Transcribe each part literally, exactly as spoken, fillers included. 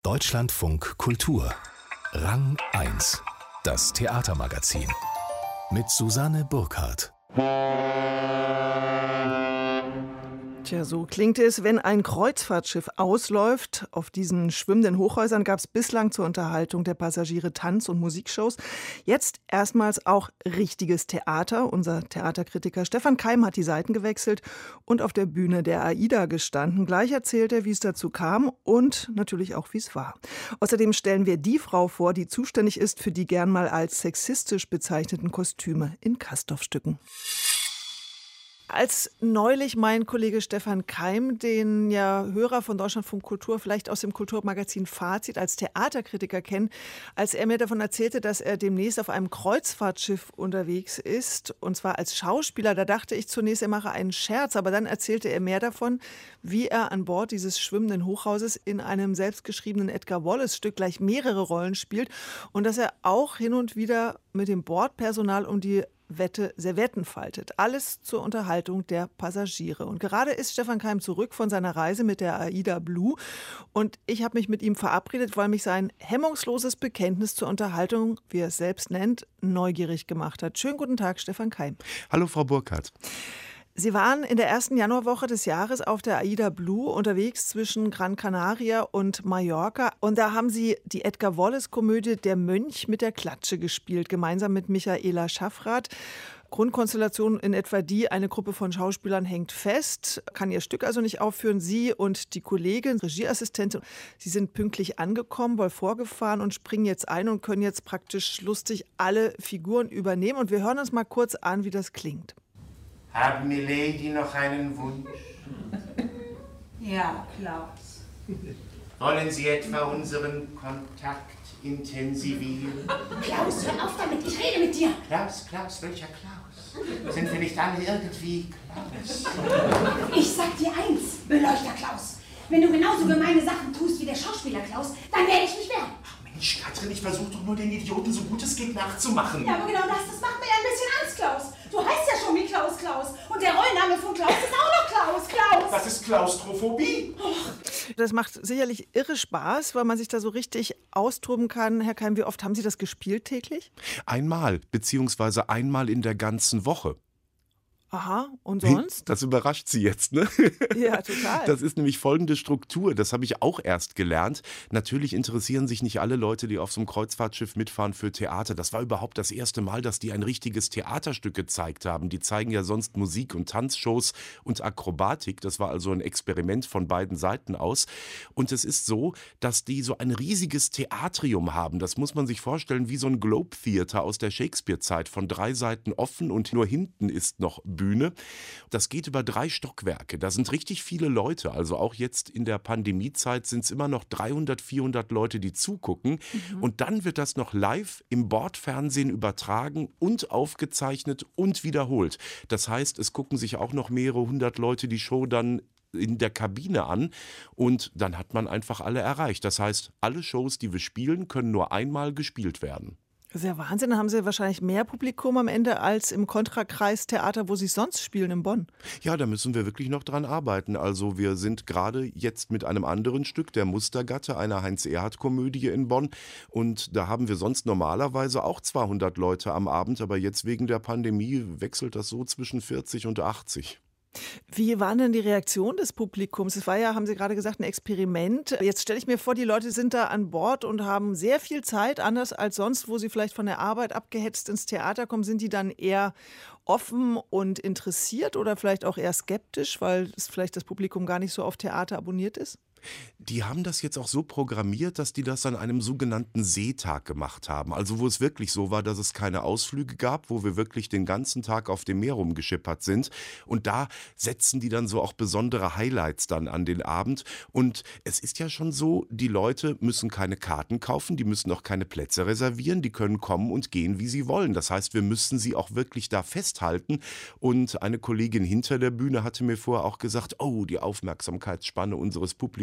Deutschlandfunk Kultur. Rang eins. Das Theatermagazin. Mit Susanne Burkhardt. Tja, so klingt es, wenn ein Kreuzfahrtschiff ausläuft. Auf diesen schwimmenden Hochhäusern gab es bislang zur Unterhaltung der Passagiere Tanz- und Musikshows. Jetzt erstmals auch richtiges Theater. Unser Theaterkritiker Stefan Keim hat die Seiten gewechselt und auf der Bühne der AIDA gestanden. Gleich erzählt er, wie es dazu kam und natürlich auch, wie es war. Außerdem stellen wir die Frau vor, die zuständig ist für die gern mal als sexistisch bezeichneten Kostüme in Castorpstücken. Als neulich mein Kollege Stefan Keim, den ja Hörer von Deutschlandfunk Kultur vielleicht aus dem Kulturmagazin Fazit als Theaterkritiker kennen, als er mir davon erzählte, dass er demnächst auf einem Kreuzfahrtschiff unterwegs ist, und zwar als Schauspieler, da dachte ich zunächst, er mache einen Scherz, aber dann erzählte er mehr davon, wie er an Bord dieses schwimmenden Hochhauses in einem selbstgeschriebenen Edgar Wallace-Stück gleich mehrere Rollen spielt und dass er auch hin und wieder mit dem Bordpersonal um die Wette Servietten faltet. Alles zur Unterhaltung der Passagiere. Und gerade ist Stefan Keim zurück von seiner Reise mit der AIDA Blue. Und ich habe mich mit ihm verabredet, weil mich sein hemmungsloses Bekenntnis zur Unterhaltung, wie er es selbst nennt, neugierig gemacht hat. Schönen guten Tag, Stefan Keim. Hallo, Frau Burkhardt. Sie waren in der ersten Januarwoche des Jahres auf der AIDA Blue unterwegs zwischen Gran Canaria und Mallorca. Und da haben Sie die Edgar Wallace-Komödie Der Mönch mit der Klatsche gespielt, gemeinsam mit Michaela Schaffrath. Grundkonstellation in etwa die, eine Gruppe von Schauspielern hängt fest, kann ihr Stück also nicht aufführen. Sie und die Kollegin, Regieassistentin, sie sind pünktlich angekommen, wohl vorgefahren und springen jetzt ein und können jetzt praktisch lustig alle Figuren übernehmen. Und wir hören uns mal kurz an, wie das klingt. Haben Milady noch einen Wunsch? Ja, Klaus. Wollen Sie etwa unseren Kontakt intensivieren? Klaus, hör auf damit, ich rede mit dir. Klaus, Klaus, welcher Klaus? Sind wir nicht alle irgendwie Klaus? Ich sag dir eins, Beleuchter Klaus. Wenn du genauso gemeine Sachen tust wie der Schauspieler Klaus, dann werde ich mich wehren. Ach Mensch, Katrin, ich versuche doch nur den Idioten so gut es geht nachzumachen. Ja, aber genau das, das macht mir ja ein bisschen Angst, Klaus. Du heißt ja schon wie Klaus Klaus. Und der Rollenname von Klaus ist auch noch Klaus Klaus. Das ist Klaustrophobie. Oh. Das macht sicherlich irre Spaß, weil man sich da so richtig austoben kann. Herr Keim, wie oft haben Sie das gespielt täglich? Einmal, beziehungsweise einmal in der ganzen Woche. Aha, und sonst? Das überrascht Sie jetzt, ne? Ja, total. Das ist nämlich folgende Struktur, das habe ich auch erst gelernt. Natürlich interessieren sich nicht alle Leute, die auf so einem Kreuzfahrtschiff mitfahren, für Theater. Das war überhaupt das erste Mal, dass die ein richtiges Theaterstück gezeigt haben. Die zeigen ja sonst Musik- und Tanzshows und Akrobatik. Das war also ein Experiment von beiden Seiten aus. Und es ist so, dass die so ein riesiges Theatrium haben. Das muss man sich vorstellen wie so ein Globe Theater aus der Shakespeare-Zeit. Von drei Seiten offen und nur hinten ist noch Bühne. Das geht über drei Stockwerke. Da sind richtig viele Leute. Also auch jetzt in der Pandemiezeit sind es immer noch dreihundert, vierhundert Leute, die zugucken. Mhm. Und dann wird das noch live im Bordfernsehen übertragen und aufgezeichnet und wiederholt. Das heißt, es gucken sich auch noch mehrere hundert Leute die Show dann in der Kabine an und dann hat man einfach alle erreicht. Das heißt, alle Shows, die wir spielen, können nur einmal gespielt werden. Das ist ja Wahnsinn, dann haben Sie wahrscheinlich mehr Publikum am Ende als im Kontrakreis-Theater, wo Sie sonst spielen, in Bonn. Ja, da müssen wir wirklich noch dran arbeiten. Also wir sind gerade jetzt mit einem anderen Stück, der Mustergatte, einer Heinz-Erhardt-Komödie in Bonn. Und da haben wir sonst normalerweise auch zweihundert Leute am Abend, aber jetzt wegen der Pandemie wechselt das so zwischen vierzig und achtzig. Wie war denn die Reaktion des Publikums? Es war ja, haben Sie gerade gesagt, ein Experiment. Jetzt stelle ich mir vor, die Leute sind da an Bord und haben sehr viel Zeit, anders als sonst, wo sie vielleicht von der Arbeit abgehetzt ins Theater kommen. Sind die dann eher offen und interessiert oder vielleicht auch eher skeptisch, weil es vielleicht das Publikum gar nicht so auf Theater abonniert ist? Die haben das jetzt auch so programmiert, dass die das an einem sogenannten Seetag gemacht haben. Also wo es wirklich so war, dass es keine Ausflüge gab, wo wir wirklich den ganzen Tag auf dem Meer rumgeschippert sind. Und da setzen die dann so auch besondere Highlights dann an den Abend. Und es ist ja schon so, die Leute müssen keine Karten kaufen, die müssen auch keine Plätze reservieren, die können kommen und gehen, wie sie wollen. Das heißt, wir müssen sie auch wirklich da festhalten. Und eine Kollegin hinter der Bühne hatte mir vorher auch gesagt, oh, die Aufmerksamkeitsspanne unseres Publikums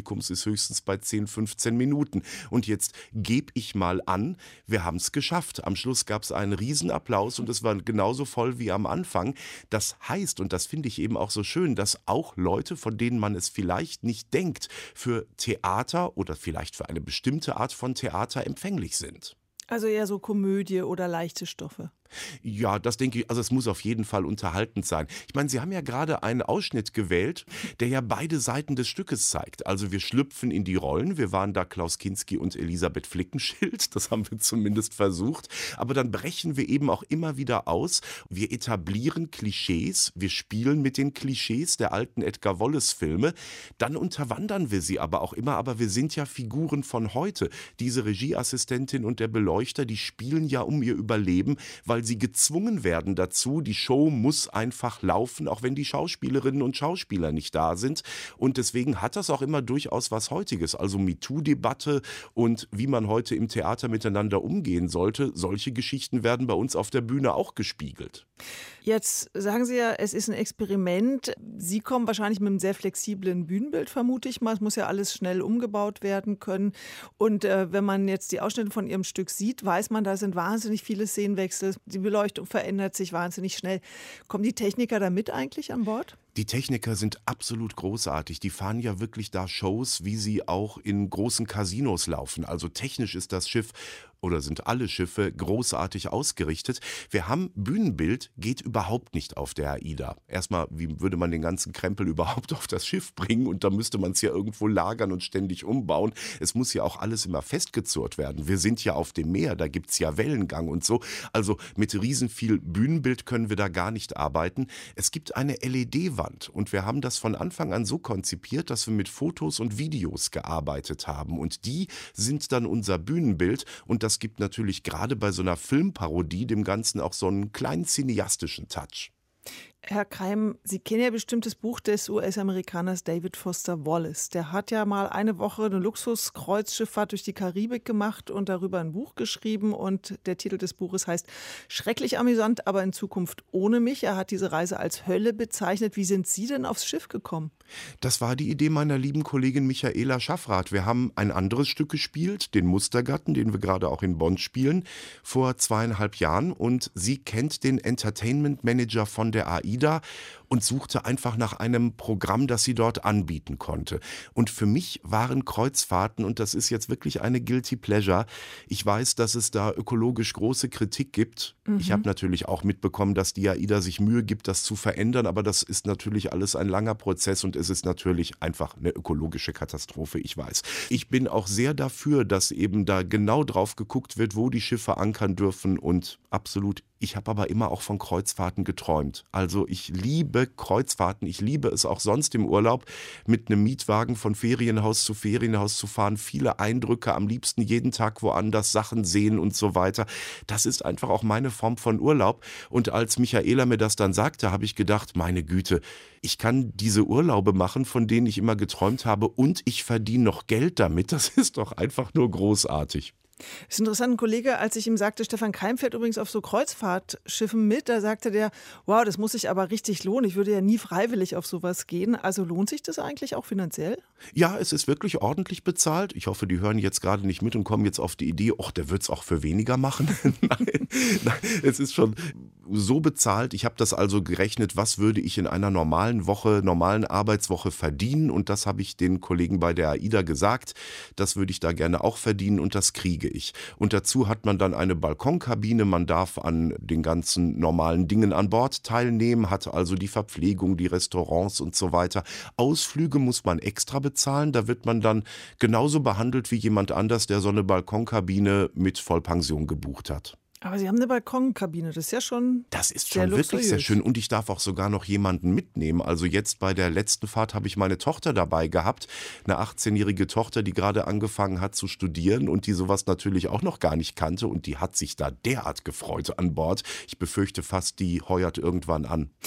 Publikums ist höchstens bei zehn, fünfzehn Minuten. Und jetzt gebe ich mal an, wir haben es geschafft. Am Schluss gab es einen Riesenapplaus und es war genauso voll wie am Anfang. Das heißt, und das finde ich eben auch so schön, dass auch Leute, von denen man es vielleicht nicht denkt, für Theater oder vielleicht für eine bestimmte Art von Theater empfänglich sind. Also eher so Komödie oder leichte Stoffe. Ja, das denke ich, also es muss auf jeden Fall unterhaltend sein. Ich meine, Sie haben ja gerade einen Ausschnitt gewählt, der ja beide Seiten des Stückes zeigt. Also wir schlüpfen in die Rollen, wir waren da Klaus Kinski und Elisabeth Flickenschild, das haben wir zumindest versucht, aber dann brechen wir eben auch immer wieder aus. Wir etablieren Klischees, wir spielen mit den Klischees der alten Edgar-Wallace-Filme, dann unterwandern wir sie aber auch immer, aber wir sind ja Figuren von heute. Diese Regieassistentin und der Beleuchter, die spielen ja um ihr Überleben, weil sie gezwungen werden dazu. Die Show muss einfach laufen, auch wenn die Schauspielerinnen und Schauspieler nicht da sind. Und deswegen hat das auch immer durchaus was Heutiges. Also MeToo-Debatte und wie man heute im Theater miteinander umgehen sollte. Solche Geschichten werden bei uns auf der Bühne auch gespiegelt. Jetzt sagen Sie ja, es ist ein Experiment. Sie kommen wahrscheinlich mit einem sehr flexiblen Bühnenbild, vermute ich mal. Es muss ja alles schnell umgebaut werden können. Und äh, wenn man jetzt die Ausschnitte von Ihrem Stück sieht, weiß man, da sind wahnsinnig viele Szenenwechsel. Die Beleuchtung verändert sich wahnsinnig schnell. Kommen die Techniker da mit eigentlich an Bord? Die Techniker sind absolut großartig. Die fahren ja wirklich da Shows, wie sie auch in großen Casinos laufen. Also technisch ist das Schiff oder sind alle Schiffe großartig ausgerichtet. Wir haben Bühnenbild, geht überhaupt nicht auf der AIDA. Erstmal, wie würde man den ganzen Krempel überhaupt auf das Schiff bringen? Und da müsste man es ja irgendwo lagern und ständig umbauen. Es muss ja auch alles immer festgezurrt werden. Wir sind ja auf dem Meer, da gibt es ja Wellengang und so. Also mit riesen viel Bühnenbild können wir da gar nicht arbeiten. Es gibt eine L E D-Wand und wir haben das von Anfang an so konzipiert, dass wir mit Fotos und Videos gearbeitet haben. Und die sind dann unser Bühnenbild und das Das gibt natürlich gerade bei so einer Filmparodie dem Ganzen auch so einen kleinen cineastischen Touch. Herr Keim, Sie kennen ja bestimmt das Buch des U S-Amerikaners David Foster Wallace. Der hat ja mal eine Woche eine Luxuskreuzschifffahrt durch die Karibik gemacht und darüber ein Buch geschrieben. Und der Titel des Buches heißt Schrecklich amüsant, aber in Zukunft ohne mich. Er hat diese Reise als Hölle bezeichnet. Wie sind Sie denn aufs Schiff gekommen? Das war die Idee meiner lieben Kollegin Michaela Schaffrath. Wir haben ein anderes Stück gespielt, den Mustergatten, den wir gerade auch in Bonn spielen, vor zweieinhalb Jahren. Und sie kennt den Entertainment Manager von der AIDA und suchte einfach nach einem Programm, das sie dort anbieten konnte. Und für mich waren Kreuzfahrten, und das ist jetzt wirklich eine Guilty Pleasure, ich weiß, dass es da ökologisch große Kritik gibt. Mhm. Ich habe natürlich auch mitbekommen, dass die AIDA sich Mühe gibt, das zu verändern, aber das ist natürlich alles ein langer Prozess und es ist natürlich einfach eine ökologische Katastrophe, ich weiß. Ich bin auch sehr dafür, dass eben da genau drauf geguckt wird, wo die Schiffe ankern dürfen und absolut. Ich habe aber immer auch von Kreuzfahrten geträumt. Also ich liebe Kreuzfahrten, ich liebe es auch sonst im Urlaub, mit einem Mietwagen von Ferienhaus zu Ferienhaus zu fahren, viele Eindrücke, am liebsten jeden Tag woanders, Sachen sehen und so weiter. Das ist einfach auch meine Form von Urlaub. Und als Michaela mir das dann sagte, habe ich gedacht, meine Güte, ich kann diese Urlaube machen, von denen ich immer geträumt habe und ich verdiene noch Geld damit. Das ist doch einfach nur großartig. Das ist interessant, ein Kollege, als ich ihm sagte, Stefan Keim fährt übrigens auf so Kreuzfahrtschiffen mit, da sagte der, wow, das muss sich aber richtig lohnen. Ich würde ja nie freiwillig auf sowas gehen. Also lohnt sich das eigentlich auch finanziell? Ja, es ist wirklich ordentlich bezahlt. Ich hoffe, die hören jetzt gerade nicht mit und kommen jetzt auf die Idee, ach, der wird es auch für weniger machen. nein, nein, es ist schon so bezahlt. Ich habe das also gerechnet, was würde ich in einer normalen Woche, normalen Arbeitswoche verdienen. Und das habe ich den Kollegen bei der AIDA gesagt. Das würde ich da gerne auch verdienen und das kriege ich. Und dazu hat man dann eine Balkonkabine, man darf an den ganzen normalen Dingen an Bord teilnehmen, hat also die Verpflegung, die Restaurants und so weiter. Ausflüge muss man extra bezahlen, da wird man dann genauso behandelt wie jemand anders, der so eine Balkonkabine mit Vollpension gebucht hat. Aber Sie haben eine Balkonkabine, das ist ja schon Das ist sehr schon wirklich luxuriös. sehr schön und ich darf auch sogar noch jemanden mitnehmen. Also jetzt bei der letzten Fahrt habe ich meine Tochter dabei gehabt, eine achtzehnjährige Tochter, die gerade angefangen hat zu studieren und die sowas natürlich auch noch gar nicht kannte und die hat sich da derart gefreut an Bord. Ich befürchte fast, die heuert irgendwann an.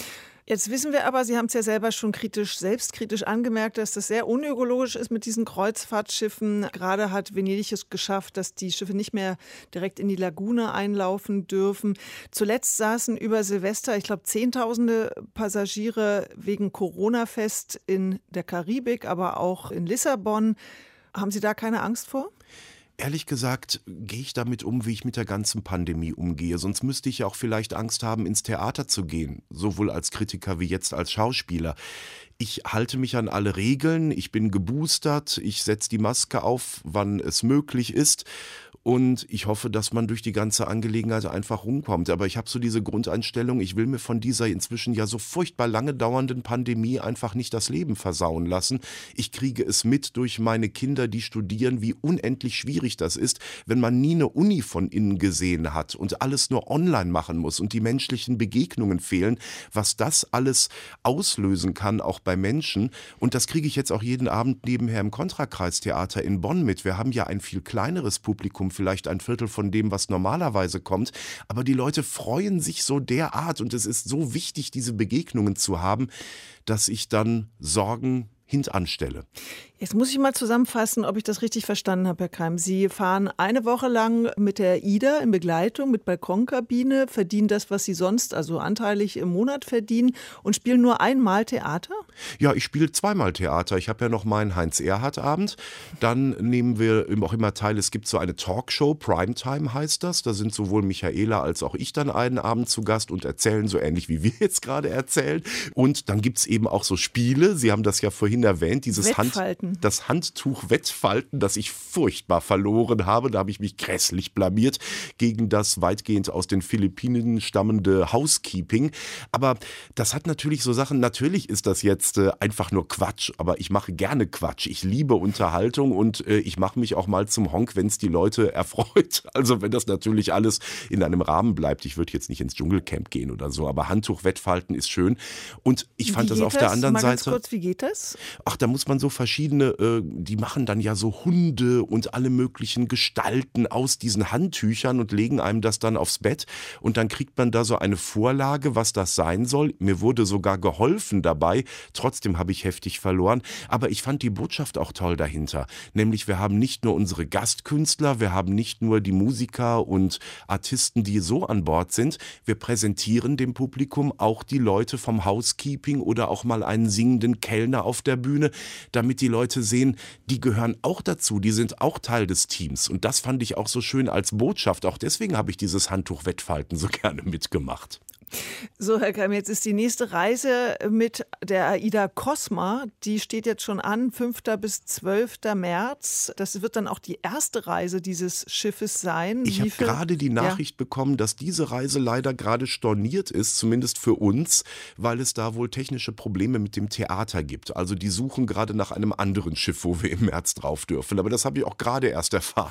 Jetzt wissen wir aber, Sie haben es ja selber schon kritisch, selbstkritisch angemerkt, dass das sehr unökologisch ist mit diesen Kreuzfahrtschiffen. Gerade hat Venedig es geschafft, dass die Schiffe nicht mehr direkt in die Lagune einlaufen dürfen. Zuletzt saßen über Silvester, ich glaube, Zehntausende Passagiere wegen Corona fest in der Karibik, aber auch in Lissabon. Haben Sie da keine Angst vor? Ehrlich gesagt gehe ich damit um, wie ich mit der ganzen Pandemie umgehe. Sonst müsste ich ja auch vielleicht Angst haben, ins Theater zu gehen, sowohl als Kritiker wie jetzt als Schauspieler. Ich halte mich an alle Regeln, ich bin geboostert, ich setze die Maske auf, wann es möglich ist. Und ich hoffe, dass man durch die ganze Angelegenheit einfach rumkommt. Aber ich habe so diese Grundeinstellung, ich will mir von dieser inzwischen ja so furchtbar lange dauernden Pandemie einfach nicht das Leben versauen lassen. Ich kriege es mit durch meine Kinder, die studieren, wie unendlich schwierig das ist, wenn man nie eine Uni von innen gesehen hat und alles nur online machen muss und die menschlichen Begegnungen fehlen, was das alles auslösen kann, auch bei Menschen. Und das kriege ich jetzt auch jeden Abend nebenher im Kontrakreistheater in Bonn mit. Wir haben ja ein viel kleineres Publikum, vielleicht ein Viertel von dem, was normalerweise kommt. Aber die Leute freuen sich so derart und es ist so wichtig, diese Begegnungen zu haben, dass ich dann Sorgen hintanstelle. Jetzt muss ich mal zusammenfassen, ob ich das richtig verstanden habe, Herr Keim. Sie fahren eine Woche lang mit der AIDA in Begleitung, mit Balkonkabine, verdienen das, was Sie sonst, also anteilig im Monat verdienen und spielen nur einmal Theater? Ja, ich spiele zweimal Theater. Ich habe ja noch meinen Heinz-Erhardt-Abend. Dann nehmen wir auch immer teil, es gibt so eine Talkshow, Primetime heißt das. Da sind sowohl Michaela als auch ich dann einen Abend zu Gast und erzählen so ähnlich, wie wir jetzt gerade erzählen. Und dann gibt es eben auch so Spiele. Sie haben das ja vorhin erwähnt, dieses Hand, das Handtuch Wettfalten, das ich furchtbar verloren habe. Da habe ich mich grässlich blamiert gegen das weitgehend aus den Philippinen stammende Housekeeping. Aber das hat natürlich so Sachen, natürlich ist das jetzt äh, einfach nur Quatsch, aber ich mache gerne Quatsch. Ich liebe Unterhaltung und äh, ich mache mich auch mal zum Honk, wenn es die Leute erfreut. Also wenn das natürlich alles in einem Rahmen bleibt. Ich würde jetzt nicht ins Dschungelcamp gehen oder so, aber Handtuch Wettfalten ist schön. Und ich fand das auf der anderen Seite... Mal ganz kurz, wie geht das? Ach, da muss man so verschiedene, äh, die machen dann ja so Hunde und alle möglichen Gestalten aus diesen Handtüchern und legen einem das dann aufs Bett und dann kriegt man da so eine Vorlage, was das sein soll. Mir wurde sogar geholfen dabei, trotzdem habe ich heftig verloren, aber ich fand die Botschaft auch toll dahinter. Nämlich wir haben nicht nur unsere Gastkünstler, wir haben nicht nur die Musiker und Artisten, die so an Bord sind, wir präsentieren dem Publikum auch die Leute vom Housekeeping oder auch mal einen singenden Kellner auf der Bühne, damit die Leute sehen, die gehören auch dazu, die sind auch Teil des Teams. Und das fand ich auch so schön als Botschaft. Auch deswegen habe ich dieses Handtuch Wettfalten so gerne mitgemacht. So, Herr Keim, jetzt ist die nächste Reise mit der AIDA Cosma, die steht jetzt schon an, fünften bis zwölften März. Das wird dann auch die erste Reise dieses Schiffes sein. Ich habe gerade die Nachricht ja. bekommen, dass diese Reise leider gerade storniert ist, zumindest für uns, weil es da wohl technische Probleme mit dem Theater gibt. Also die suchen gerade nach einem anderen Schiff, wo wir im März drauf dürfen. Aber das habe ich auch gerade erst erfahren.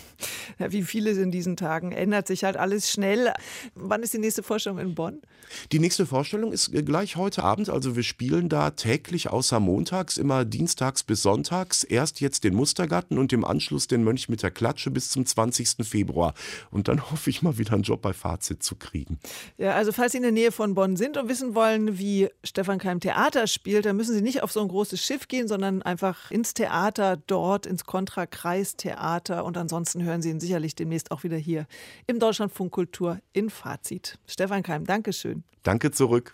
Ja, wie vieles in diesen Tagen ändert sich halt alles schnell. Wann ist die nächste Vorstellung in Bonn? Die nächste Vorstellung ist gleich heute Abend. Also wir spielen da täglich außer montags, immer dienstags bis sonntags. Erst jetzt den Mustergatten und im Anschluss den Mönch mit der Klatsche bis zum zwanzigsten Februar. Und dann hoffe ich mal wieder einen Job bei Fazit zu kriegen. Ja, also falls Sie in der Nähe von Bonn sind und wissen wollen, wie Stefan Keim Theater spielt, dann müssen Sie nicht auf so ein großes Schiff gehen, sondern einfach ins Theater, dort ins Kontrakreistheater und ansonsten hören Sie ihn sicherlich demnächst auch wieder hier im Deutschlandfunk Kultur in Fazit. Stefan Keim, Dankeschön. Danke zurück.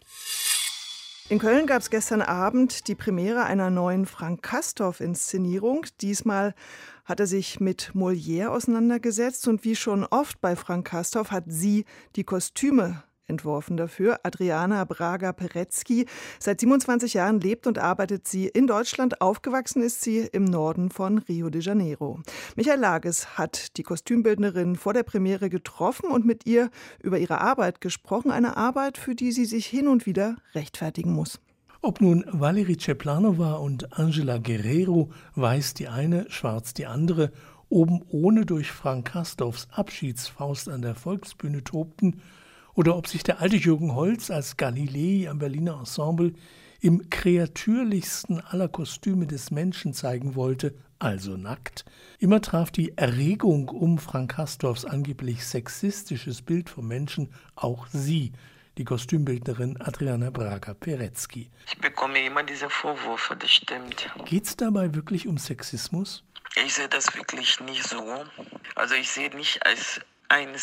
In Köln gab es gestern Abend die Premiere einer neuen Frank-Castorf-Inszenierung. Diesmal hat er sich mit Molière auseinandergesetzt und wie schon oft bei Frank Castorf hat sie die Kostüme entworfen dafür. Adriana Braga-Perecki. Seit siebenundzwanzig Jahren lebt und arbeitet sie in Deutschland. Aufgewachsen ist sie im Norden von Rio de Janeiro. Michael Lages hat die Kostümbildnerin vor der Premiere getroffen und mit ihr über ihre Arbeit gesprochen. Eine Arbeit, für die sie sich hin und wieder rechtfertigen muss. Ob nun Valerie Ceplanova und Angela Guerrero, weiß die eine, schwarz die andere, oben ohne durch Frank Castorfs Abschiedsfaust an der Volksbühne tobten, oder ob sich der alte Jürgen Holz als Galilei am Berliner Ensemble im kreatürlichsten aller Kostüme des Menschen zeigen wollte, also nackt. Immer traf die Erregung um Frank Castorfs angeblich sexistisches Bild vom Menschen auch sie, die Kostümbildnerin Adriana Braga-Perecki. Ich bekomme immer diese Vorwürfe, das stimmt. Geht's dabei wirklich um Sexismus? Ich sehe das wirklich nicht so. Also ich sehe nicht als eine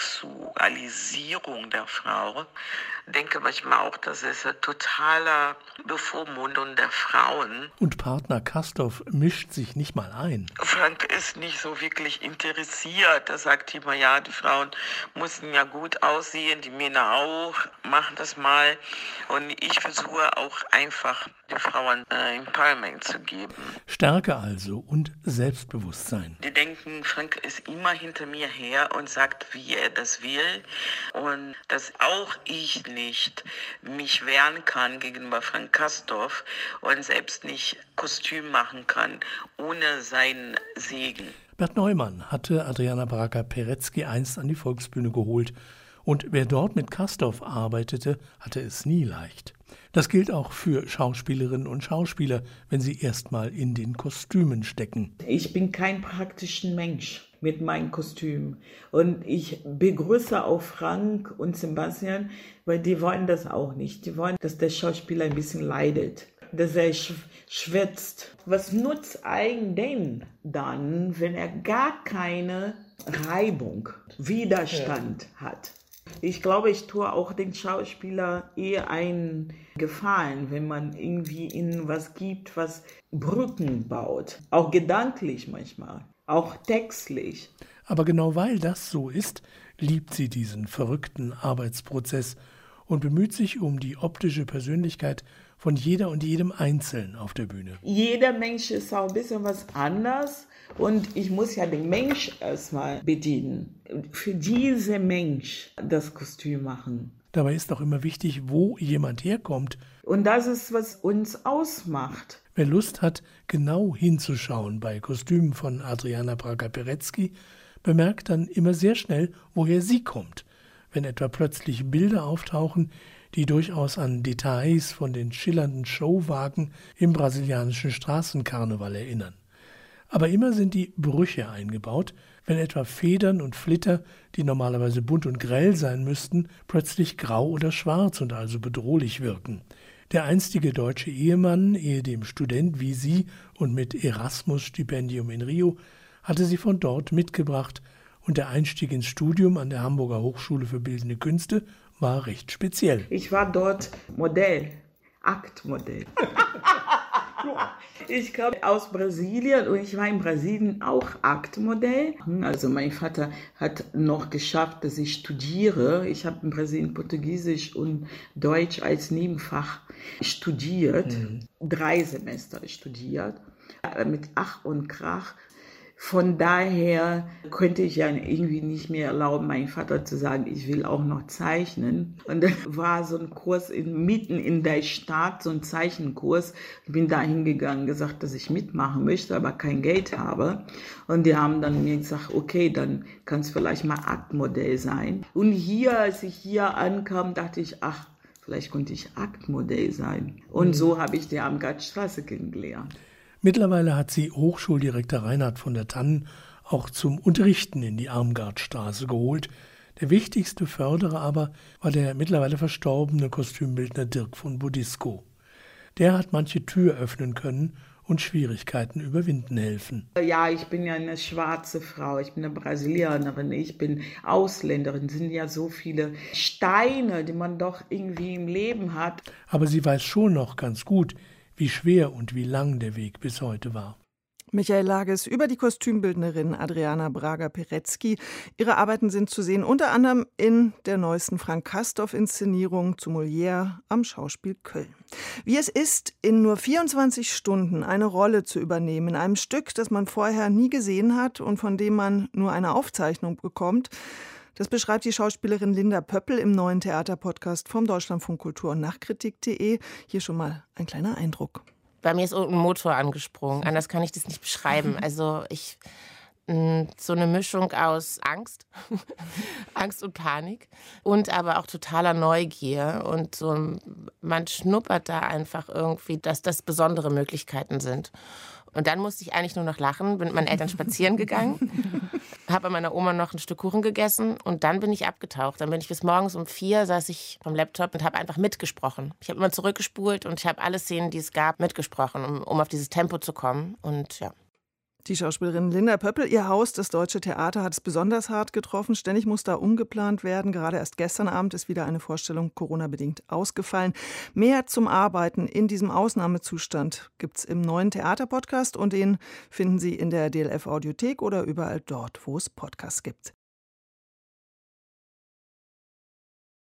Sexualisierung der Frau. Ich denke manchmal auch, dass es eine totale Bevormundung der Frauen. Und Partner Castorf mischt sich nicht mal ein. Frank ist nicht so wirklich interessiert. Er sagt immer, ja, die Frauen müssen ja gut aussehen, die Männer auch, machen das mal. Und ich versuche auch einfach, den Frauen äh, Empowerment zu geben. Stärke also und Selbstbewusstsein. Die denken, Frank ist immer hinter mir her und sagt, wie er das will. Und dass auch ich nicht mich wehren kann gegenüber Frank Castorf und selbst nicht Kostüm machen kann, ohne seinen Segen. Bert Neumann hatte Adriana Braga-Perecki einst an die Volksbühne geholt. Und wer dort mit Castorf arbeitete, hatte es nie leicht. Das gilt auch für Schauspielerinnen und Schauspieler, wenn sie erstmal in den Kostümen stecken. Ich bin kein praktischer Mensch mit meinem Kostüm. Und ich begrüße auch Frank und Sebastian, weil die wollen das auch nicht. Die wollen, dass der Schauspieler ein bisschen leidet, dass er sch- schwitzt. Was nutzt eigentlich dann, wenn er gar keine Reibung, Widerstand ja. hat? Ich glaube, ich tue auch den Schauspieler eher einen Gefallen, wenn man irgendwie ihnen was gibt, was Brücken baut. Auch gedanklich manchmal, auch textlich. Aber genau weil das so ist, liebt sie diesen verrückten Arbeitsprozess und bemüht sich um die optische Persönlichkeit von jeder und jedem Einzelnen auf der Bühne. Jeder Mensch ist auch ein bisschen was anders und ich muss ja den Mensch erstmal bedienen. Für diesen Mensch das Kostüm machen. Dabei ist auch immer wichtig, wo jemand herkommt. Und das ist, was uns ausmacht. Wer Lust hat, genau hinzuschauen bei Kostümen von Adriana Braga-Perecki, bemerkt dann immer sehr schnell, woher sie kommt. Wenn etwa plötzlich Bilder auftauchen, die durchaus an Details von den schillernden Showwagen im brasilianischen Straßenkarneval erinnern. Aber immer sind die Brüche eingebaut, wenn etwa Federn und Flitter, die normalerweise bunt und grell sein müssten, plötzlich grau oder schwarz und also bedrohlich wirken. Der einstige deutsche Ehemann, ehedem Student wie sie und mit Erasmus-Stipendium in Rio, hatte sie von dort mitgebracht und der Einstieg ins Studium an der Hamburger Hochschule für Bildende Künste war recht speziell. Ich war dort Modell, Aktmodell. Ich komme aus Brasilien und ich war in Brasilien auch Aktmodell. Also mein Vater hat noch geschafft, dass ich studiere. Ich habe in Brasilien Portugiesisch und Deutsch als Nebenfach studiert. Mhm. Drei Semester studiert. Mit Ach und Krach. Von daher könnte ich ja irgendwie nicht mehr erlauben, meinem Vater zu sagen, ich will auch noch zeichnen. Und dann war so ein Kurs in, mitten in der Stadt, so ein Zeichenkurs. Ich bin da hingegangen, gesagt, dass ich mitmachen möchte, aber kein Geld habe. Und die haben dann mir gesagt, okay, dann kann es vielleicht mal Aktmodell sein. Und hier, als ich hier ankam, dachte ich, ach, vielleicht könnte ich Aktmodell sein. Und mhm. so habe ich die Armgardstraße kennengelernt. Mittlerweile hat sie Hochschuldirektor Reinhard von der Tannen auch zum Unterrichten in die Armgardstraße geholt. Der wichtigste Förderer aber war der mittlerweile verstorbene Kostümbildner Dirk von Bodisco. Der hat manche Tür öffnen können und Schwierigkeiten überwinden helfen. Ja, ich bin ja eine schwarze Frau, ich bin eine Brasilianerin, ich bin Ausländerin. Es sind ja so viele Steine, die man doch irgendwie im Leben hat. Aber sie weiß schon noch ganz gut, wie schwer und wie lang der Weg bis heute war. Michael Lages über die Kostümbildnerin Adriana Braga-Perecki. Ihre Arbeiten sind zu sehen unter anderem in der neuesten Frank Castorf-Inszenierung zu Molière am Schauspiel Köln. Wie es ist, in nur vierundzwanzig Stunden eine Rolle zu übernehmen, in einem Stück, das man vorher nie gesehen hat und von dem man nur eine Aufzeichnung bekommt, das beschreibt die Schauspielerin Linda Pöppel im neuen Theaterpodcast vom Deutschlandfunk Kultur und Nachkritik punkt de. Hier schon mal ein kleiner Eindruck. Bei mir ist irgendein Motor angesprungen. Anders kann ich das nicht beschreiben. Also ich, mh, so eine Mischung aus Angst, Angst und Panik und aber auch totaler Neugier. Und so, man schnuppert da einfach irgendwie, dass das besondere Möglichkeiten sind. Und dann musste ich eigentlich nur noch lachen, bin mit meinen Eltern spazieren gegangen, habe bei meiner Oma noch ein Stück Kuchen gegessen und dann bin ich abgetaucht. Dann bin ich bis morgens um vier, saß ich vom Laptop und habe einfach mitgesprochen. Ich habe immer zurückgespult und ich habe alle Szenen, die es gab, mitgesprochen, um, um auf dieses Tempo zu kommen. Und ja. Die Schauspielerin Linda Pöppel, ihr Haus, das Deutsche Theater, hat es besonders hart getroffen. Ständig muss da umgeplant werden. Gerade erst gestern Abend ist wieder eine Vorstellung Corona-bedingt ausgefallen. Mehr zum Arbeiten in diesem Ausnahmezustand gibt es im neuen Theater-Podcast und den finden Sie in der D L F-Audiothek oder überall dort, wo es Podcasts gibt.